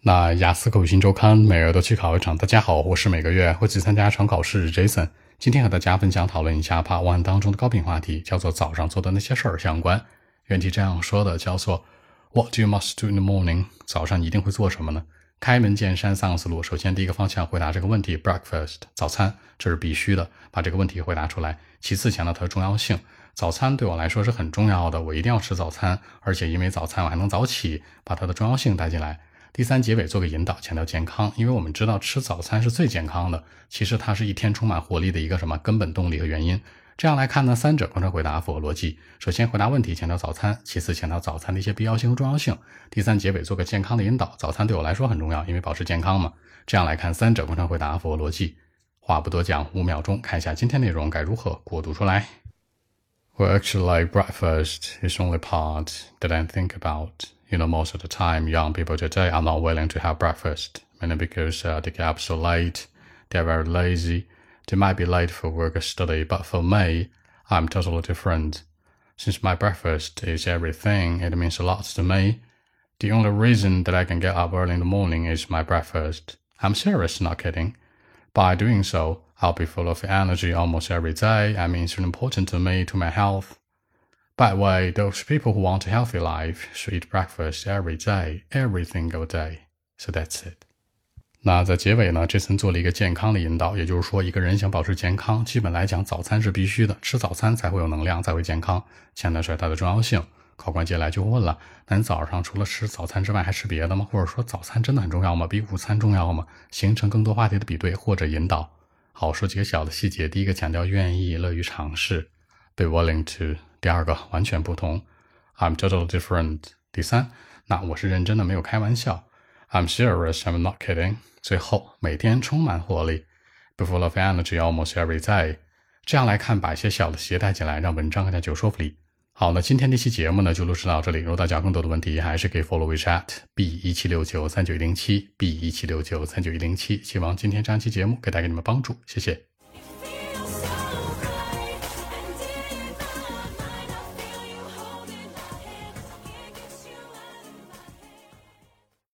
那雅思口语新周刊每月都去考一场。大家好，我是每个月会去参加一场考试 Jason。今天和大家分享讨论一下 Part 1当中的高频话题，叫做早上做的那些事儿相关。原题这样说的，叫做 What do you must do in the morning？ 早上你一定会做什么呢？开门见山三个思路。首先第一个方向回答这个问题 breakfast 早餐，这是必须的，把这个问题回答出来。其次强调它的重要性，早餐对我来说是很重要的，我一定要吃早餐，而且因为早餐我还能早起，把它的重要性带进来。第三，结尾做个引导，强调健康，因为我们知道吃早餐是最健康的，其实它是一天充满活力的一个根本动力和原因。这样来看呢，三者贯穿回答符合逻辑。首先回答问题强调早餐，其次强调早餐的一些必要性和重要性，第三结尾做个健康的引导，早餐对我来说很重要，因为保持健康嘛。这样来看，三者贯穿回答符合逻辑。话不多讲，5秒钟看一下今天内容该如何过渡出来。Well, actually, breakfast is only part that I think about. Most of the time, young people today are not willing to have breakfast, mainly because they get up so late, they're very lazy, they might be late for work or study, but for me, I'm totally different. Since my breakfast is everything, it means a lot to me. The only reason that I can get up early in the morning is my breakfast. I'm serious, not kidding. By doing so, I'll be full of energy almost every day. I mean, it's important to me, to my health.By the way, those people who want a healthy life should eat breakfast every day, every single day. So that's it. 那在结尾呢，这次做了一个健康的引导，也就是说一个人想保持健康，基本来讲早餐是必须的，吃早餐才会有能量，才会健康，强调出来它的重要性。考官接下来就问了，那你早上除了吃早餐之外还吃别的吗？或者说早餐真的很重要吗？比午餐重要吗？形成更多话题的比对或者引导。好，说几个小的细节，第一个强调愿意，乐于尝试 be willing to。第二个完全不同 I'm totally different。 第三，那我是认真的，没有开玩笑 I'm serious, I'm not kidding。 最后，每天充满活力 Be full of energy almost every day。 这样来看，把一些小的细节带进来，让文章更加具有说服力。好，那今天这期节目呢就录制到这里，如果大家有更多的问题还是可以 follow WeChat B17693910 B17693910。希望今天这样一期节目可以带给你们帮助，谢谢。